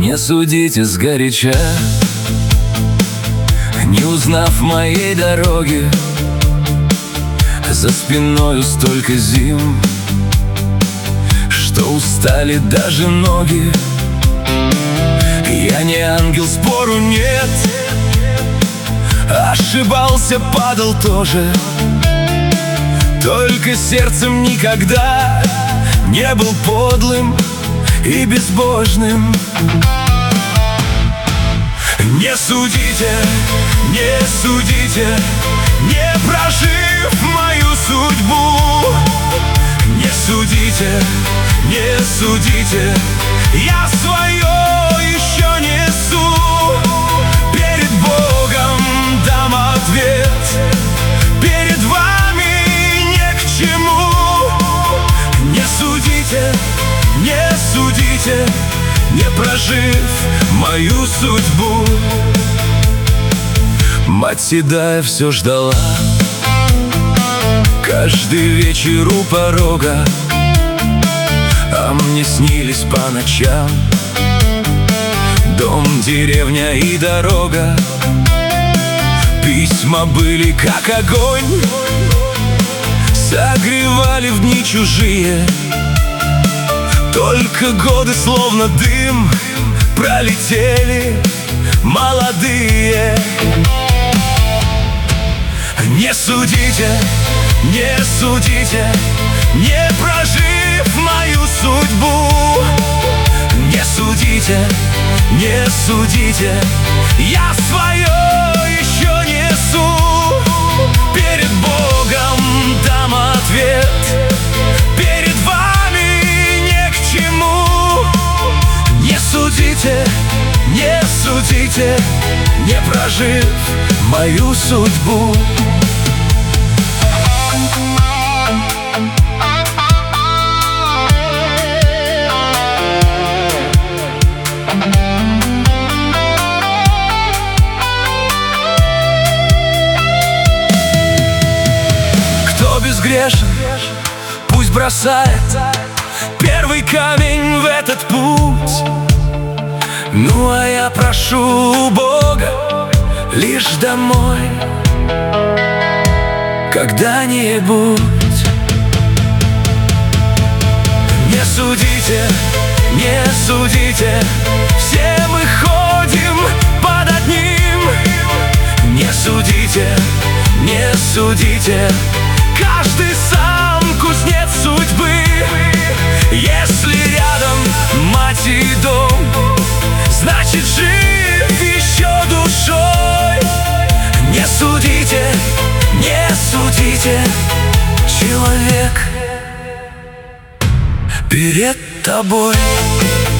Не судите сгоряча, не узнав моей дороги. За спиною столько зим, что устали даже ноги. Я не ангел, спору нет, ошибался, падал тоже. Только сердцем никогда не был подлым и безбожным. Не судите, не судите, не прожив мою судьбу. Не судите, не судите, я свое еще несу. Перед Богом дам ответ, перед вами не к чему. Не судите, не судите, не прожив мою судьбу. Мать седая все ждала, каждый вечер у порога. А мне снились по ночам дом, деревня и дорога. Письма были как огонь, согревали в дни чужие. Только годы словно дым пролетели молодые. Не судите, не судите, не прожив мою судьбу. Не судите, не судите, я свое еще несу. Перед Богом дам ответ, перед вами не к чему. Не судите, не судите, не прожив мою судьбу. Кто безгрешен, пусть бросает первый камень в этот путь. Ну а я прошу Бога лишь домой когда-нибудь. Не судите, не судите, все мы ходим под одним. Не судите, не судите, каждый сам кузнец судьбы. Если рядом мать и дом, значит жив еще душой. Не судите, не судите, человек перед тобой.